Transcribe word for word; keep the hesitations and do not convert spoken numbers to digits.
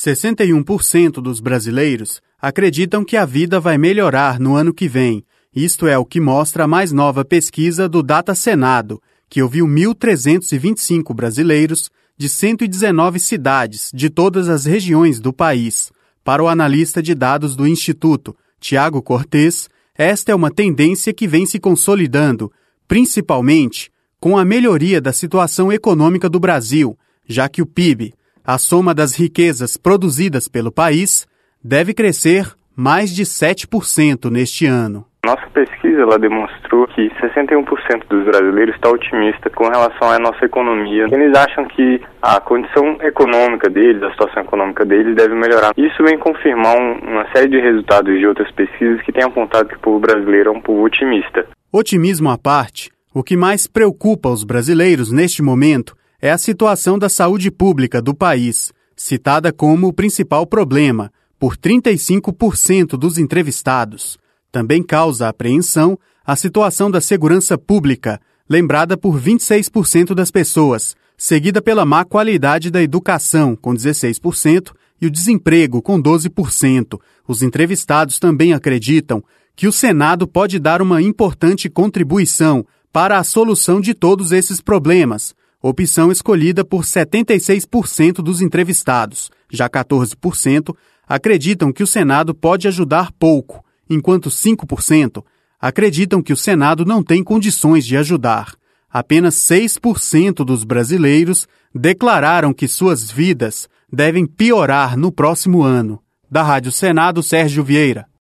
sessenta e um por cento dos brasileiros acreditam que a vida vai melhorar no ano que vem. Isto é o que mostra a mais nova pesquisa do Data Senado, que ouviu mil trezentos e vinte e cinco brasileiros de cento e dezenove cidades de todas as regiões do país. Para o analista de dados do Instituto, Tiago Cortes, esta é uma tendência que vem se consolidando, principalmente com a melhoria da situação econômica do Brasil, já que o P I B, a soma das riquezas produzidas pelo país, deve crescer mais de sete por cento neste ano. Nossa pesquisa ela demonstrou que sessenta e um por cento dos brasileiros está otimista com relação à nossa economia. Eles acham que a condição econômica deles, a situação econômica deles deve melhorar. Isso vem confirmar um, uma série de resultados de outras pesquisas que têm apontado que o povo brasileiro é um povo otimista. Otimismo à parte, o que mais preocupa os brasileiros neste momento é a situação da saúde pública do país, citada como o principal problema, por trinta e cinco por cento dos entrevistados. Também causa apreensão a situação da segurança pública, lembrada por vinte e seis por cento das pessoas, seguida pela má qualidade da educação, com dezesseis por cento, e o desemprego, com doze por cento. Os entrevistados também acreditam que o Senado pode dar uma importante contribuição para a solução de todos esses problemas, opção escolhida por setenta e seis por cento dos entrevistados. Já quatorze por cento acreditam que o Senado pode ajudar pouco, enquanto cinco por cento acreditam que o Senado não tem condições de ajudar. Apenas seis por cento dos brasileiros declararam que suas vidas devem piorar no próximo ano. Da Rádio Senado, Sérgio Vieira.